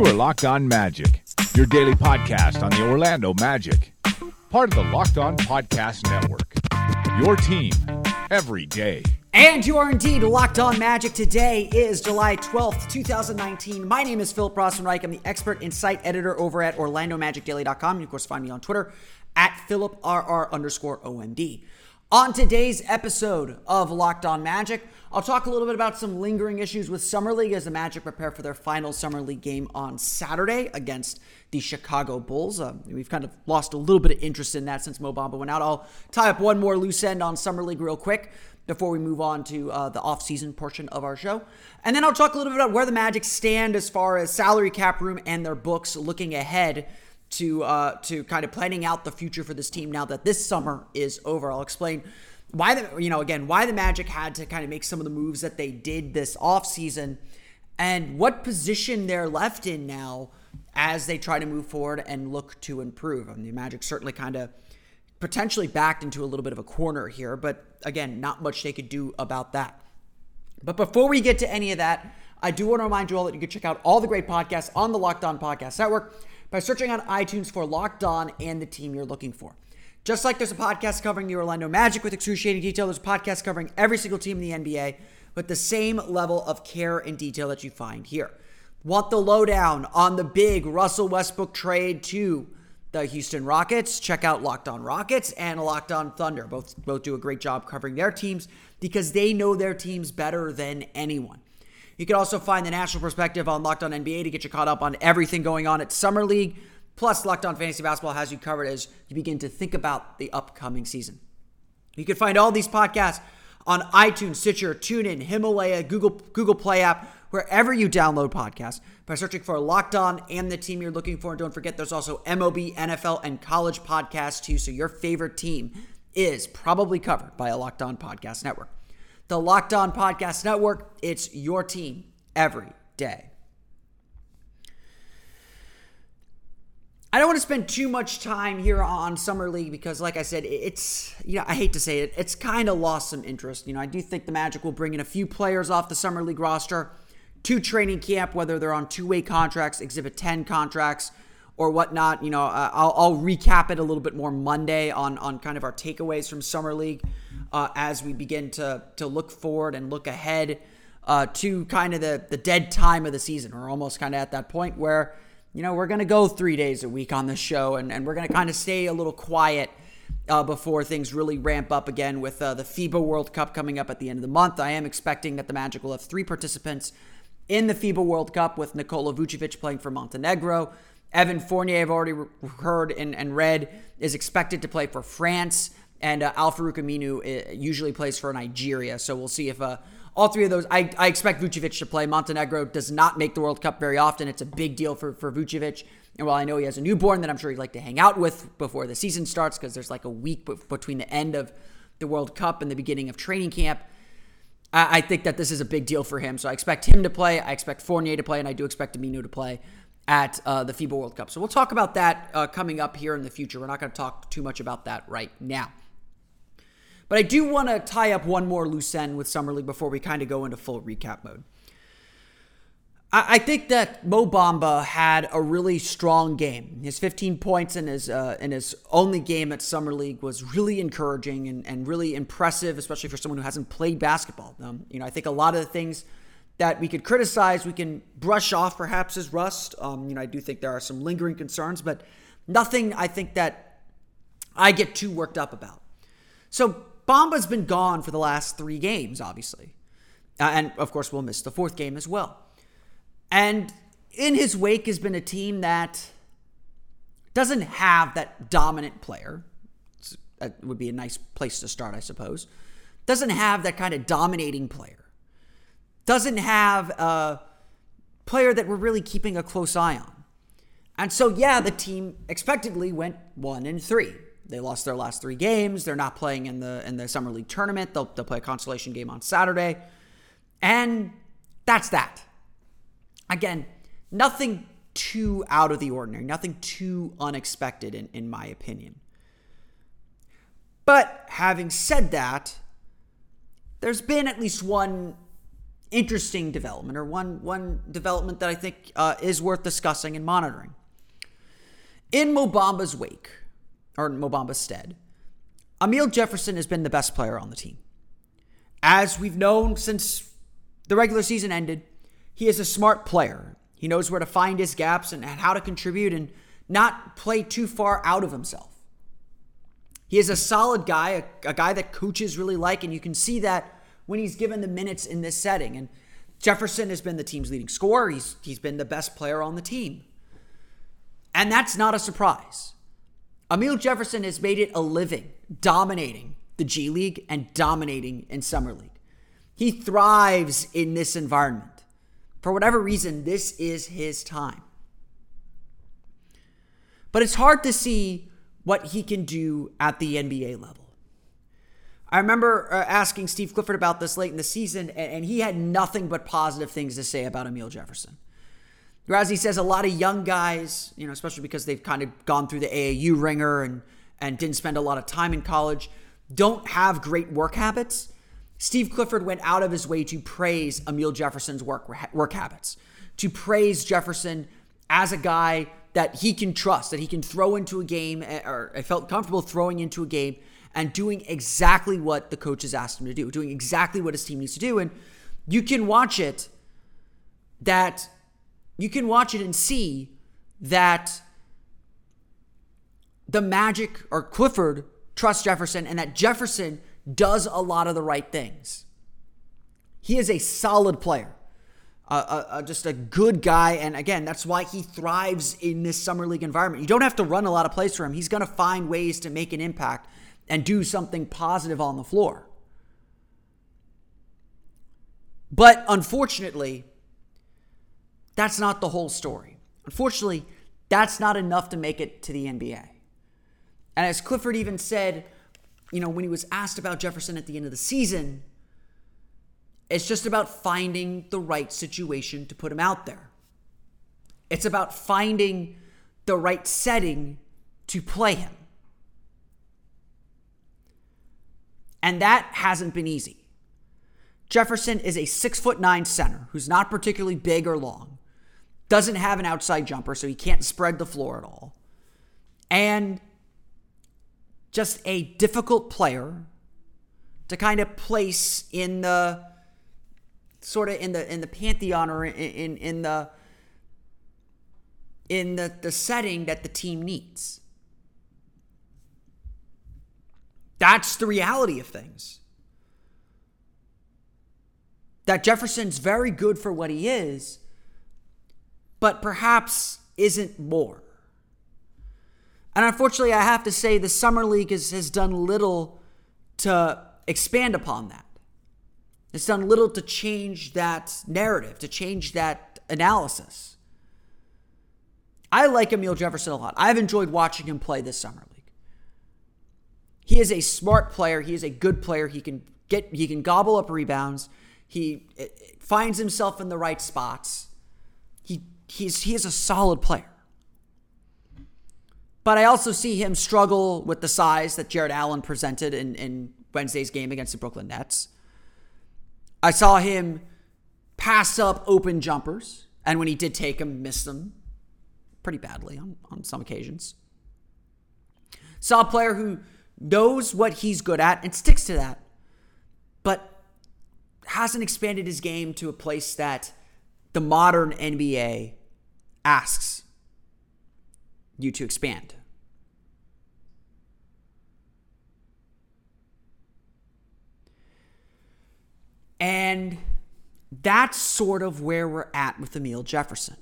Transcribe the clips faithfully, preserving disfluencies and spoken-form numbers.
You are Locked On Magic, your daily podcast on the Orlando Magic. Part of the Locked On Podcast Network, your team every day. And you are indeed Locked On Magic. Today is July twelfth, twenty nineteen. My name is Philip Rossman-Reich. I'm the expert insight editor over at Orlando Magic Daily dot com. You, of course, find me on Twitter at PhilipRR underscore OMD. On today's episode of Locked On Magic, I'll talk a little bit about some lingering issues with Summer League as the Magic prepare for their final Summer League game on Saturday against the Chicago Bulls. Uh, we've kind of lost a little bit of interest in that since Mo Bamba went out. I'll tie up one more loose end on Summer League real quick before we move on to uh, the off-season portion of our show. And then I'll talk a little bit about where the Magic stand as far as salary cap room and their books looking ahead to uh, to kind of planning out the future for this team now that this summer is over. I'll explain why the, you know, again, why the Magic had to kind of make some of the moves that they did this offseason and what position they're left in now as they try to move forward and look to improve. I mean, the Magic certainly kind of potentially backed into a little bit of a corner here, but again, not much they could do about that. But before we get to any of that, I do want to remind you all that you can check out all the great podcasts on the Locked On Podcast Network by searching on iTunes for Locked On and the team you're looking for. Just like there's a podcast covering the Orlando Magic with excruciating detail, there's a podcast covering every single team in the N B A with the same level of care and detail that you find here. Want the lowdown on the big Russell Westbrook trade to the Houston Rockets? Check out Locked On Rockets and Locked On Thunder. Both, both do a great job covering their teams because they know their teams better than anyone. You can also find the national perspective on Locked On N B A to get you caught up on everything going on at Summer League. Plus, Locked On Fantasy Basketball has you covered as you begin to think about the upcoming season. You can find all these podcasts on iTunes, Stitcher, TuneIn, Himalaya, Google Google Play app, wherever you download podcasts by searching for Locked On and the team you're looking for. And don't forget, there's also M L B, N F L, and college podcasts too. So your favorite team is probably covered by a Locked On Podcast Network. The Locked On Podcast Network, it's your team every day. I don't want to spend too much time here on Summer League because, like I said, it's, you know, I hate to say it, it's kind of lost some interest. You know, I do think the Magic will bring in a few players off the Summer League roster to training camp, whether they're on two-way contracts, Exhibit ten contracts, or whatnot. You know, uh, I'll, I'll recap it a little bit more Monday on, on kind of our takeaways from Summer League uh, as we begin to, to look forward and look ahead uh, to kind of the, the dead time of the season. We're almost kind of at that point where, you know, we're going to go three days a week on this show, and, and we're going to kind of stay a little quiet uh, before things really ramp up again with uh, the FIBA World Cup coming up at the end of the month. I am expecting that the Magic will have three participants in the FIBA World Cup, with Nikola Vucevic playing for Montenegro. Evan Fournier, I've already heard and, and read, is expected to play for France, and uh, Al-Farouq Aminu usually plays for Nigeria, so we'll see if... Uh, All three of those, I, I expect Vucevic to play. Montenegro does not make the World Cup very often. It's a big deal for, for Vucevic. And while I know he has a newborn that I'm sure he'd like to hang out with before the season starts, because there's like a week between the end of the World Cup and the beginning of training camp, I, I think that this is a big deal for him. So I expect him to play. I expect Fournier to play, and I do expect Aminu to play at uh, the FIBA World Cup. So we'll talk about that uh, coming up here in the future. We're not going to talk too much about that right now. But I do want to tie up one more loose end with Summer League before we kind of go into full recap mode. I, I think that Mo Bamba had a really strong game. His fifteen points in his uh, in his only game at Summer League was really encouraging and, and really impressive, especially for someone who hasn't played basketball. Um, you know, I think a lot of the things that we could criticize, we can brush off perhaps as rust. Um, you know, I do think there are some lingering concerns, but nothing I think that I get too worked up about. So Bamba's been gone for the last three games, obviously. Uh, and, of course, we'll miss the fourth game as well. And in his wake has been a team that doesn't have that dominant player. That would be a nice place to start, I suppose. Doesn't have that kind of dominating player. Doesn't have a player that we're really keeping a close eye on. And so, yeah, the team expectedly went one and three. They lost their last three games. They're not playing in the in the Summer League tournament. They'll, they'll play a consolation game on Saturday. And that's that. Again, nothing too out of the ordinary. Nothing too unexpected, in, in my opinion. But having said that, there's been at least one interesting development, or one one development that I think uh, is worth discussing and monitoring. In Mo Bamba's wake, or Mo Bamba's stead, Amile Jefferson has been the best player on the team. As we've known since the regular season ended, he is a smart player. He knows where to find his gaps and how to contribute and not play too far out of himself. He is a solid guy, a, a guy that coaches really like, and you can see that when he's given the minutes in this setting. And Jefferson has been the team's leading scorer. He's he's been the best player on the team. And that's not a surprise. Amile Jefferson has made it a living dominating the G League and dominating in Summer League. He thrives in this environment. For whatever reason, this is his time. But it's hard to see what he can do at the N B A level. I remember uh, asking Steve Clifford about this late in the season, and, and he had nothing but positive things to say about Amile Jefferson. Whereas he says a lot of young guys, you know, especially because they've kind of gone through the A A U ringer and, and didn't spend a lot of time in college, don't have great work habits. Steve Clifford went out of his way to praise Amile Jefferson's work, work habits, to praise Jefferson as a guy that he can trust, that he can throw into a game, or I felt comfortable throwing into a game and doing exactly what the coaches asked him to do, doing exactly what his team needs to do. And you can watch it that you can watch it and see that the Magic or Clifford trusts Jefferson, and that Jefferson does a lot of the right things. He is a solid player, uh, uh, uh, just a good guy. And again, that's why he thrives in this Summer League environment. You don't have to run a lot of plays for him. He's going to find ways to make an impact and do something positive on the floor. But unfortunately, that's not the whole story. Unfortunately, that's not enough to make it to the N B A. And as Clifford even said, you know, when he was asked about Jefferson at the end of the season, it's just about finding the right situation to put him out there. It's about finding the right setting to play him. And that hasn't been easy. Jefferson is a six foot nine center who's not particularly big or long, doesn't have an outside jumper, so he can't spread the floor at all, and just a difficult player to kind of place in the sort of in the in the pantheon, or in in, in the in the, the setting that the team needs. That's the reality of things. That Jefferson's very good for what he is, but perhaps isn't more. And unfortunately, I have to say the Summer League has, has done little to expand upon that. It's done little to change that narrative, to change that analysis. I like Amile Jefferson a lot. I've enjoyed watching him play this Summer League. He is a smart player. He is a good player. He can get, he can gobble up rebounds. He finds himself in the right spots. He he's he is a solid player. But I also see him struggle with the size that Jarrett Allen presented in, in Wednesday's game against the Brooklyn Nets. I saw him pass up open jumpers, and when he did take them, miss them pretty badly on, on some occasions. Saw a player who knows what he's good at and sticks to that, but hasn't expanded his game to a place that the modern N B A asks you to expand. And that's sort of where we're at with Amile Jefferson.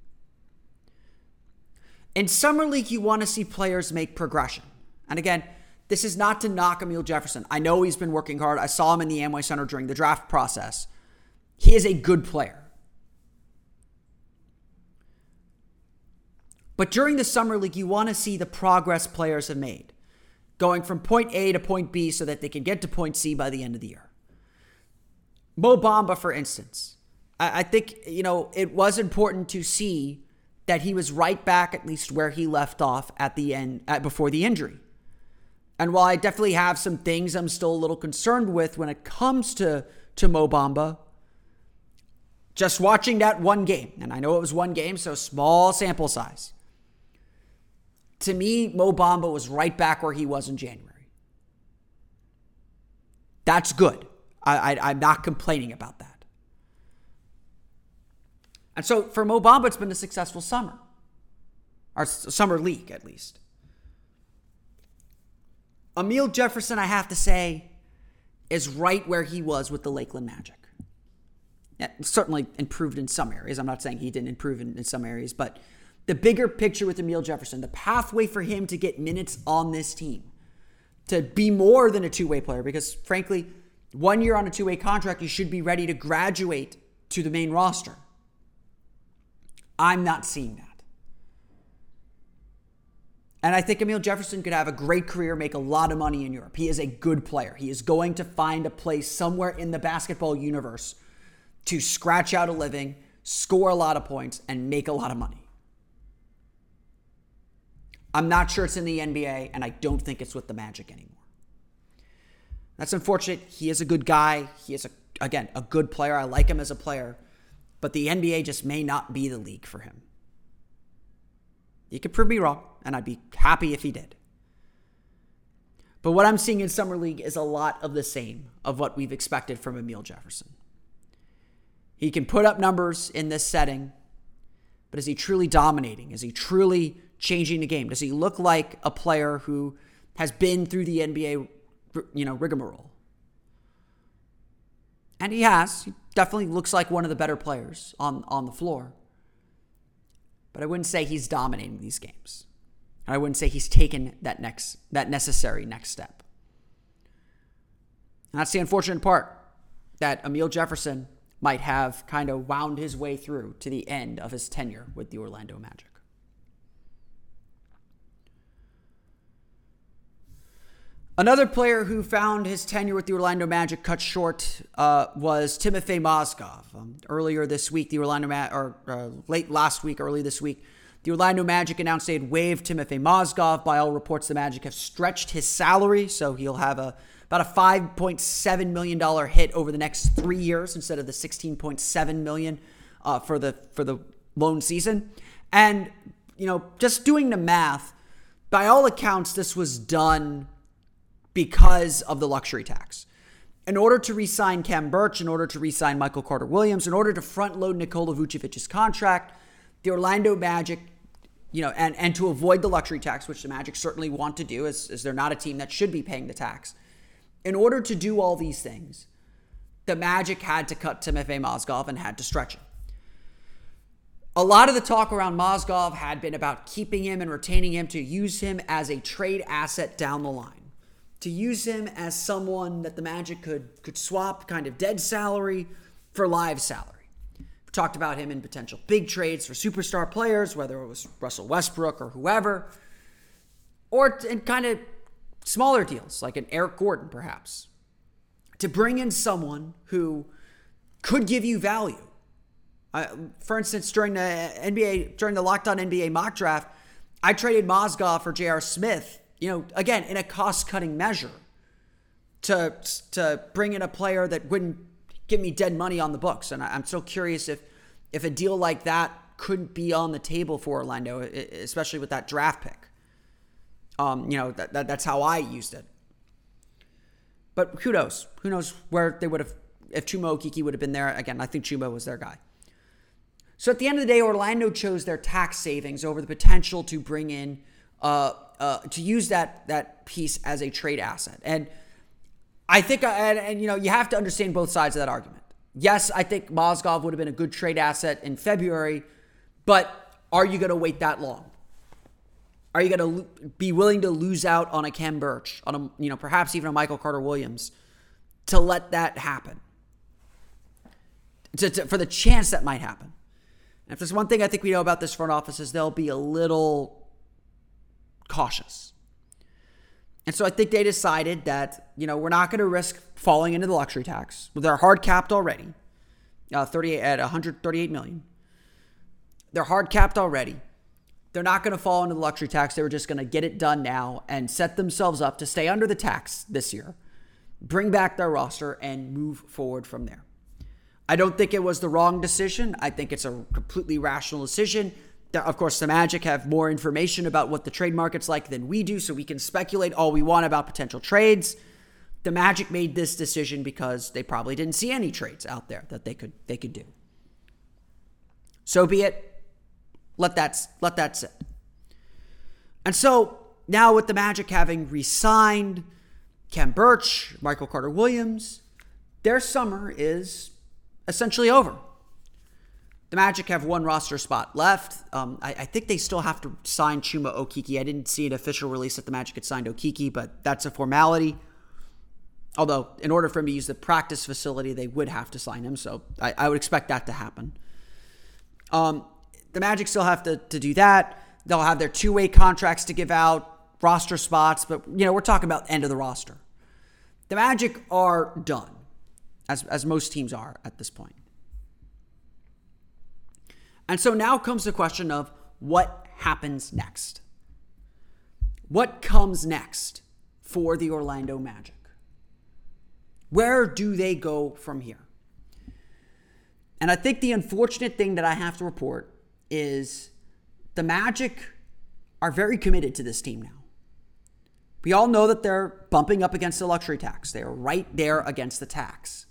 In Summer League, you want to see players make progression. And again, this is not to knock Amile Jefferson. I know he's been working hard. I saw him in the Amway Center during the draft process. He is a good player. But during the Summer League, you want to see the progress players have made, going from point A to point B so that they can get to point C by the end of the year. Mo Bamba, for instance, I, I think, you know, it was important to see that he was right back at least where he left off at the end, at, before the injury. And while I definitely have some things I'm still a little concerned with when it comes to, to Mo Bamba, just watching that one game, and I know it was one game, so small sample size. To me, Mo Bamba was right back where he was in January. That's good. I, I, I'm not complaining about that. And so for Mo Bamba, it's been a successful summer. Or summer league, at least. Amile Jefferson, I have to say, is right where he was with the Lakeland Magic. Yeah, certainly improved in some areas. I'm not saying he didn't improve in, in some areas, but the bigger picture with Amile Jefferson, the pathway for him to get minutes on this team, to be more than a two-way player, because frankly, one year on a two-way contract, you should be ready to graduate to the main roster. I'm not seeing that. And I think Amile Jefferson could have a great career, make a lot of money in Europe. He is a good player. He is going to find a place somewhere in the basketball universe to scratch out a living, score a lot of points, and make a lot of money. I'm not sure it's in the N B A, and I don't think it's with the Magic anymore. That's unfortunate. He is a good guy. He is, a, again, a good player. I like him as a player. But the N B A just may not be the league for him. He could prove me wrong, and I'd be happy if he did. But what I'm seeing in Summer League is a lot of the same of what we've expected from Amile Jefferson. He can put up numbers in this setting, but is he truly dominating? Is he truly changing the game? Does he look like a player who has been through the N B A, you know, rigmarole? And he has. He definitely looks like one of the better players on, on the floor. But I wouldn't say he's dominating these games. And I wouldn't say he's taken that next, that necessary next step. And that's the unfortunate part, that Amile Jefferson might have kind of wound his way through to the end of his tenure with the Orlando Magic. Another player who found his tenure with the Orlando Magic cut short uh, was Timofey Mozgov. Um, earlier this week, the Orlando Ma- or uh, late last week, early this week, the Orlando Magic announced they had waived Timofey Mozgov. By all reports, the Magic have stretched his salary, so he'll have a about a five point seven million dollars hit over the next three years instead of the sixteen point seven million dollars uh, for the for the loan season. And you know, just doing the math, by all accounts, this was done because of the luxury tax. In order to re-sign Khem Birch, in order to re-sign Michael Carter-Williams, in order to front-load Nikola Vucevic's contract, the Orlando Magic, you know, and, and to avoid the luxury tax, which the Magic certainly want to do, as, as they're not a team that should be paying the tax. In order to do all these things, the Magic had to cut Timofey Mozgov and had to stretch him. A lot of the talk around Mozgov had been about keeping him and retaining him to use him as a trade asset down the line. To use him as someone that the Magic could could swap kind of dead salary for live salary. We talked about him in potential big trades for superstar players, whether it was Russell Westbrook or whoever, or in kind of smaller deals like an Eric Gordon perhaps. To bring in someone who could give you value. Uh, for instance, during the N B A, during the Locked On N B A mock draft, I traded Mozgov for J R. Smith. You know, again, in a cost-cutting measure to to bring in a player that wouldn't give me dead money on the books. And I'm so curious if if a deal like that couldn't be on the table for Orlando, especially with that draft pick. Um, you know, that, that that's how I used it. But who knows? Who knows where they would have, if Chuma Okeke would have been there. Again, I think Chuma was their guy. So at the end of the day, Orlando chose their tax savings over the potential to bring in uh Uh, to use that that piece as a trade asset. And I think, and, and you know, you have to understand both sides of that argument. Yes, I think Mozgov would have been a good trade asset in February, but are you going to wait that long? Are you going to lo- be willing to lose out on a Khem Birch, on a, you know, perhaps even a Michael Carter-Williams, to let that happen? To, to, for the chance that might happen. And if there's one thing I think we know about this front office is they'll be a little cautious. And so I think they decided that, you know, we're not going to risk falling into the luxury tax. They're hard capped already, uh, thirty-eight at one hundred thirty-eight million. They're hard capped already. They're not going to fall into the luxury tax. They were just going to get it done now and set themselves up to stay under the tax this year, bring back their roster, and move forward from there. I don't think it was the wrong decision. I think it's a completely rational decision. Of course, the Magic have more information about what the trade market's like than we do, so we can speculate all we want about potential trades. The Magic made this decision because they probably didn't see any trades out there that they could they could do. So be it. Let that let that sit. And so now with the Magic having re-signed Khem Birch, Michael Carter-Williams, their summer is essentially over. The Magic have one roster spot left. Um, I, I think they still have to sign Chuma Okeke. I didn't see an official release that the Magic had signed Okeke, but that's a formality. Although, in order for him to use the practice facility, they would have to sign him, so I, I would expect that to happen. Um, the Magic still have to, to do that. They'll have their two-way contracts to give out, roster spots, but, you know, we're talking about end of the roster. The Magic are done, as, as most teams are at this point. And so now comes the question of what happens next. What comes next for the Orlando Magic? Where do they go from here? And I think the unfortunate thing that I have to report is the Magic are very committed to this team now. We all know that they're bumping up against the luxury tax. They're right there against the tax.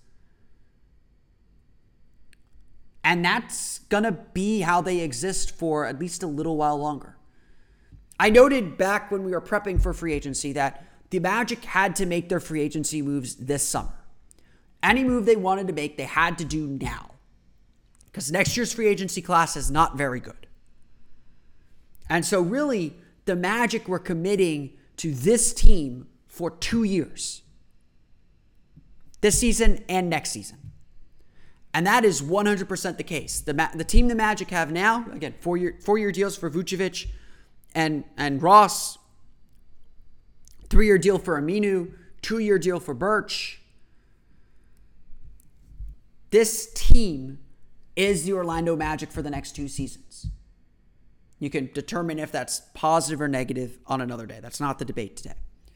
And that's going to be how they exist for at least a little while longer. I noted back when we were prepping for free agency that the Magic had to make their free agency moves this summer. Any move they wanted to make, they had to do now. Because next year's free agency class is not very good. And so really, the Magic were committing to this team for two years. This season and next season. And that is one hundred percent the case. The Ma- the team the Magic have now, again, four-year four-year deals for Vucevic and, and Ross, three-year deal for Aminu, two-year deal for Birch. This team is the Orlando Magic for the next two seasons. You can determine if that's positive or negative on another day. That's not the debate today.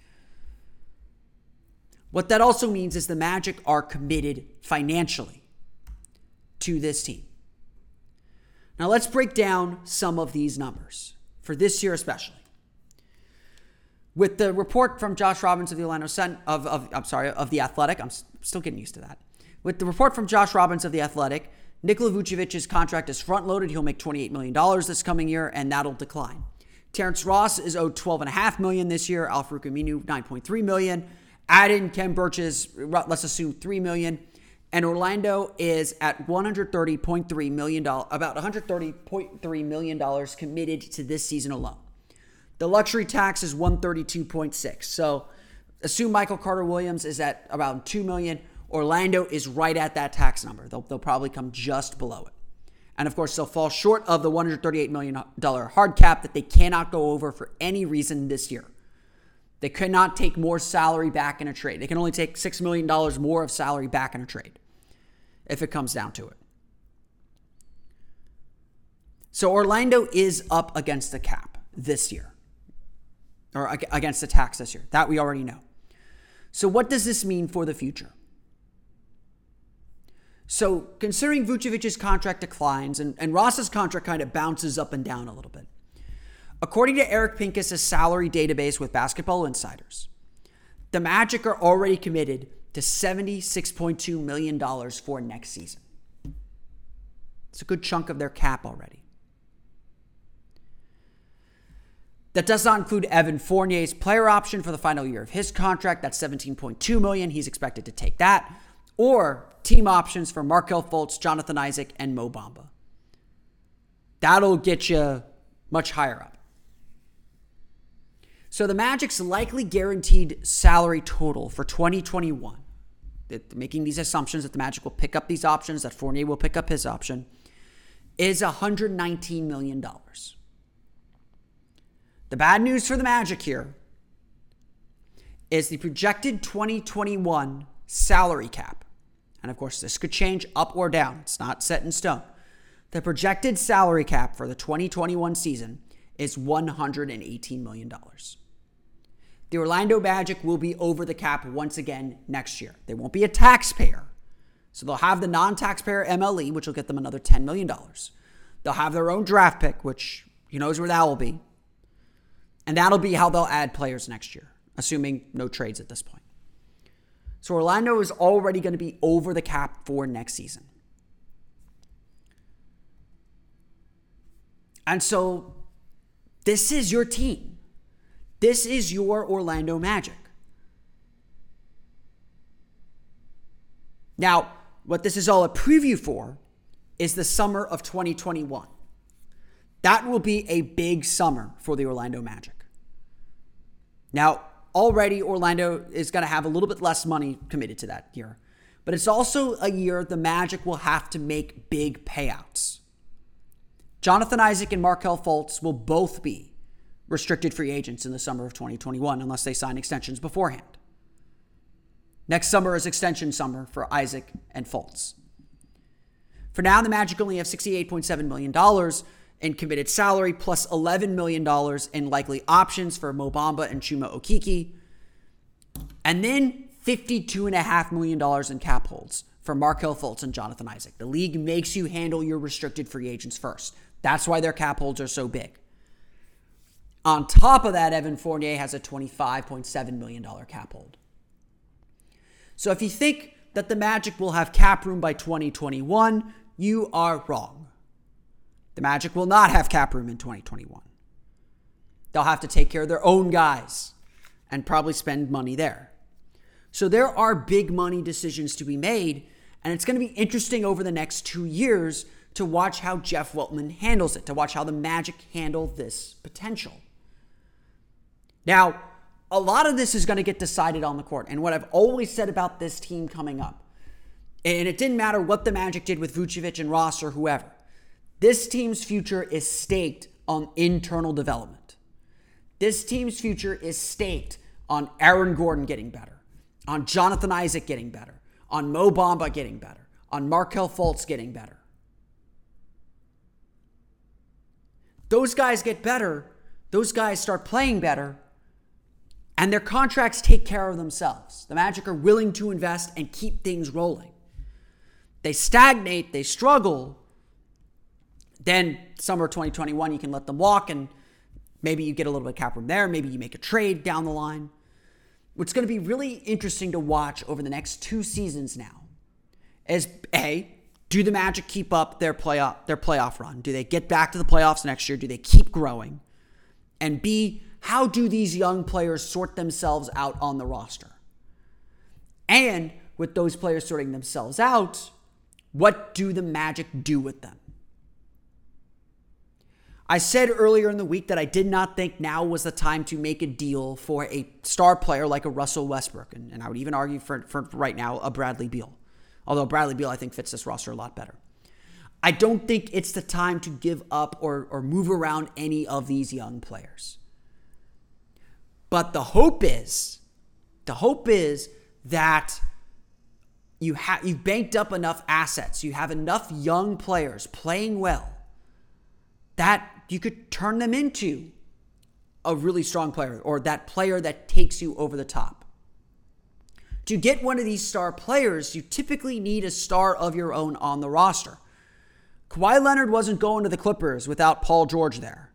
What that also means is the Magic are committed financially to this team. Now let's break down some of these numbers for this year especially. With the report from Josh Robbins of the Orlando Sen- of, of I'm sorry of the Athletic, I'm still getting used to that. With the report from Josh Robbins of the Athletic, Nikola Vucevic's contract is front-loaded. He'll make twenty-eight million dollars this coming year, and that'll decline. Terrence Ross is owed twelve point five million dollars this year. Al-Farouq Aminu, nine point three million dollars. Add in Khem Birch's, let's assume three million dollars. And Orlando is at one hundred thirty point three million dollars, about one hundred thirty point three million dollars committed to this season alone. The luxury tax is one hundred thirty-two point six. So assume Michael Carter-Williams is at around two million dollars. Orlando is right at that tax number. They'll, they'll probably come just below it. And of course, they'll fall short of the one hundred thirty-eight million dollars hard cap that they cannot go over for any reason this year. They cannot take more salary back in a trade. They can only take six million dollars more of salary back in a trade if it comes down to it. So Orlando is up against the cap this year, or against the tax this year. That we already know. So what does this mean for the future? So considering Vucevic's contract declines and, and Ross's contract kind of bounces up and down a little bit. According to Eric Pincus' salary database with Basketball Insiders, the Magic are already committed to seventy-six point two million dollars for next season. It's a good chunk of their cap already. That does not include Evan Fournier's player option for the final year of his contract. That's seventeen point two million dollars. He's expected to take that. Or team options for Markelle Fultz, Jonathan Isaac, and Mo Bamba. That'll get you much higher up. So the Magic's likely guaranteed salary total for twenty twenty-one, making these assumptions that the Magic will pick up these options, that Fournier will pick up his option, is one hundred nineteen million dollars. The bad news for the Magic here is the projected twenty twenty-one salary cap. And of course, this could change up or down. It's not set in stone. The projected salary cap for the twenty twenty-one season is one hundred eighteen million dollars. The Orlando Magic will be over the cap once again next year. They won't be a taxpayer. So they'll have the non-taxpayer M L E, which will get them another ten million dollars. They'll have their own draft pick, which who knows where that will be. And that'll be how they'll add players next year, assuming no trades at this point. So Orlando is already going to be over the cap for next season. And so this is your team. This is your Orlando Magic. Now, what this is all a preview for is the summer of twenty twenty-one. That will be a big summer for the Orlando Magic. Now, already Orlando is going to have a little bit less money committed to that year. But it's also a year the Magic will have to make big payouts. Jonathan Isaac and Markelle Fultz will both be restricted free agents in the summer of twenty twenty-one unless they sign extensions beforehand. Next summer is extension summer for Isaac and Fultz. For now, the Magic only have sixty-eight point seven million dollars in committed salary plus eleven million dollars in likely options for Mo Bamba and Chuma Okeke. And then fifty-two point five million dollars in cap holds for Markelle Fultz and Jonathan Isaac. The league makes you handle your restricted free agents first. That's why their cap holds are so big. On top of that, Evan Fournier has a twenty-five point seven million dollars cap hold. So if you think that the Magic will have cap room by twenty twenty-one, you are wrong. The Magic will not have cap room in twenty twenty-one. They'll have to take care of their own guys and probably spend money there. So there are big money decisions to be made, and it's going to be interesting over the next two years to watch how Jeff Weltman handles it, to watch how the Magic handle this potential. Now, a lot of this is going to get decided on the court. And what I've always said about this team coming up, and it didn't matter what the Magic did with Vucevic and Ross or whoever, this team's future is staked on internal development. This team's future is staked on Aaron Gordon getting better, on Jonathan Isaac getting better, on Mo Bamba getting better, on Markelle Fultz getting better. Those guys get better, those guys start playing better, and their contracts take care of themselves. The Magic are willing to invest and keep things rolling. They stagnate, they struggle. Then summer twenty twenty-one, you can let them walk and maybe you get a little bit of cap room there. Maybe you make a trade down the line. What's going to be really interesting to watch over the next two seasons now is, A, do the Magic keep up their playoff, their playoff run? Do they get back to the playoffs next year? Do they keep growing? And B, how do these young players sort themselves out on the roster? And with those players sorting themselves out, what do the Magic do with them? I said earlier in the week that I did not think now was the time to make a deal for a star player like a Russell Westbrook. And, and I would even argue for, for right now a Bradley Beal. Although Bradley Beal, I think, fits this roster a lot better. I don't think it's the time to give up or, or move around any of these young players. But the hope is, the hope is that you have you've banked up enough assets, you have enough young players playing well that you could turn them into a really strong player or that player that takes you over the top. To get one of these star players, you typically need a star of your own on the roster. Kawhi Leonard wasn't going to the Clippers without Paul George there.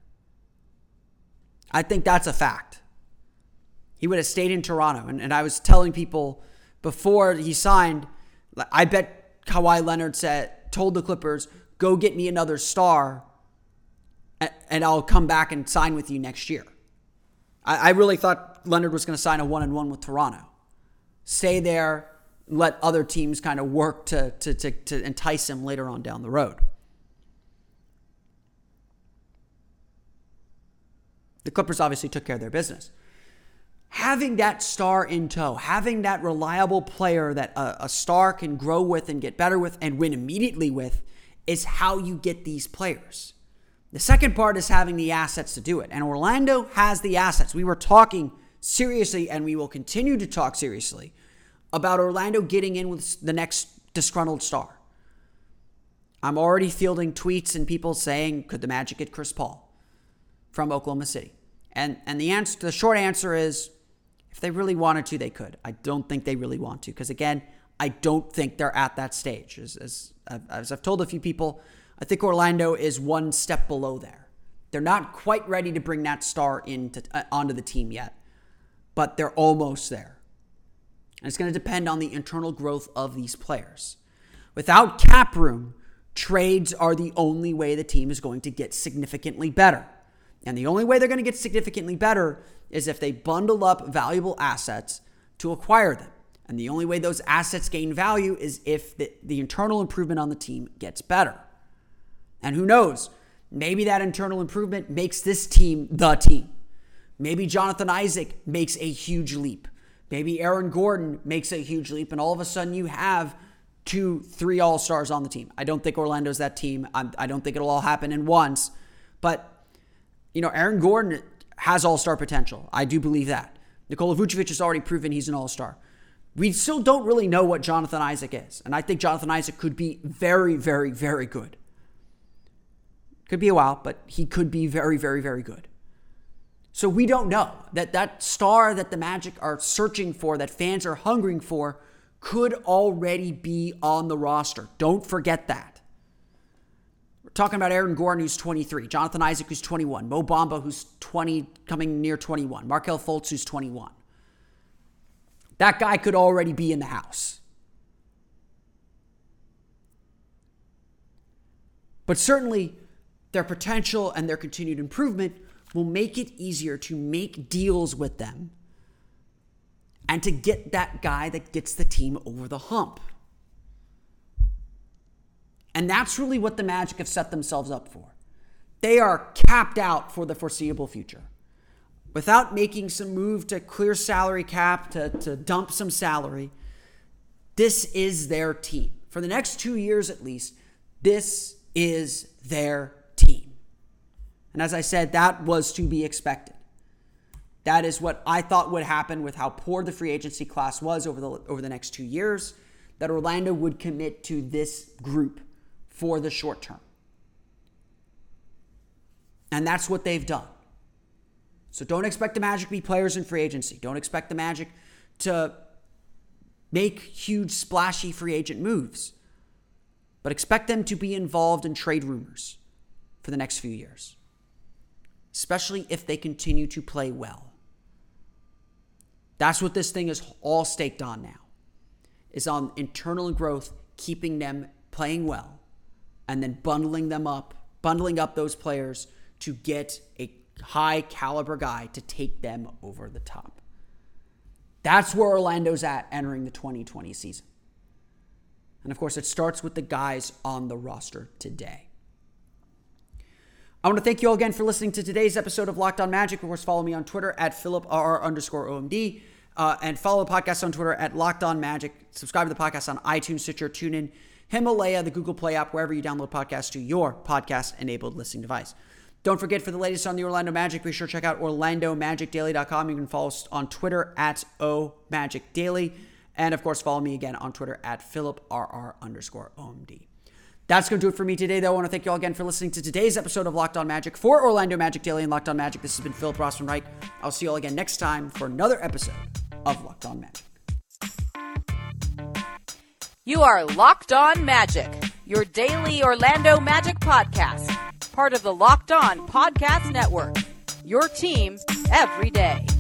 I think that's a fact. He would have stayed in Toronto. And, and I was telling people before he signed, I bet Kawhi Leonard said, told the Clippers, go get me another star and I'll come back and sign with you next year. I, I really thought Leonard was going to sign a one-and-one with Toronto. Stay there, let other teams kind of work to, to, to, to entice him later on down the road. The Clippers obviously took care of their business. Having that star in tow, having that reliable player that a, a star can grow with and get better with and win immediately with is how you get these players. The second part is having the assets to do it. And Orlando has the assets. We were talking seriously, and we will continue to talk seriously, about Orlando getting in with the next disgruntled star. I'm already fielding tweets and people saying, could the Magic get Chris Paul from Oklahoma City? And and the answer, the short answer is, if they really wanted to, they could. I don't think they really want to. Because again, I don't think they're at that stage. As, as, as I've told a few people, I think Orlando is one step below there. They're not quite ready to bring that star into, uh, onto the team yet, but they're almost there. And it's going to depend on the internal growth of these players. Without cap room, trades are the only way the team is going to get significantly better. And the only way they're going to get significantly better is if they bundle up valuable assets to acquire them. And the only way those assets gain value is if the, the internal improvement on the team gets better. And who knows? Maybe that internal improvement makes this team the team. Maybe Jonathan Isaac makes a huge leap. Maybe Aaron Gordon makes a huge leap, and all of a sudden you have two, three all-stars on the team. I don't think Orlando's that team. I'm, I don't think it'll all happen in once. But, you know, Aaron Gordon has all-star potential. I do believe that. Nikola Vucevic has already proven he's an all-star. We still don't really know what Jonathan Isaac is. And I think Jonathan Isaac could be very, very, very good. Could be a while, but he could be very, very, very good. So we don't know. That that star that the Magic are searching for, that fans are hungering for, could already be on the roster. Don't forget that. We're talking about Aaron Gordon, who's twenty-three. Jonathan Isaac, who's twenty-one. Mo Bamba, who's twenty, coming near twenty-one. Markelle Fultz, who's twenty-one. That guy could already be in the house. But certainly, their potential and their continued improvement will make it easier to make deals with them and to get that guy that gets the team over the hump. And that's really what the Magic have set themselves up for. They are capped out for the foreseeable future. Without making some move to clear salary cap, to, to dump some salary, this is their team. For the next two years at least, this is their team. And as I said, that was to be expected. That is what I thought would happen with how poor the free agency class was over the over the next two years, that Orlando would commit to this group for the short term. And that's what they've done. So don't expect the Magic to be players in free agency. Don't expect the Magic to make huge, splashy free agent moves. But expect them to be involved in trade rumors for the next few years, especially if they continue to play well. That's what this thing is all staked on now, is on internal growth, keeping them playing well, and then bundling them up, bundling up those players to get a high caliber guy to take them over the top. That's where Orlando's at entering the twenty twenty season. And of course, it starts with the guys on the roster today. I want to thank you all again for listening to today's episode of Locked On Magic. Of course, follow me on Twitter at PhilipRR underscore OMD. Uh, and follow the podcast on Twitter at Locked On Magic. Subscribe to the podcast on iTunes, Stitcher, TuneIn, Himalaya, the Google Play app, wherever you download podcasts to your podcast-enabled listening device. Don't forget, for the latest on the Orlando Magic, be sure to check out Orlando Magic Daily dot com. You can follow us on Twitter at O Magic Daily. And of course, follow me again on Twitter at PhilipRR underscore OMD. That's going to do it for me today, though. I want to thank you all again for listening to today's episode of Locked On Magic. For Orlando Magic Daily and Locked On Magic, this has been Philip Rossman-Reich. I'll see you all again next time for another episode of Locked On Magic. You are Locked On Magic, your daily Orlando Magic podcast. Part of the Locked On Podcast Network. Your team every day.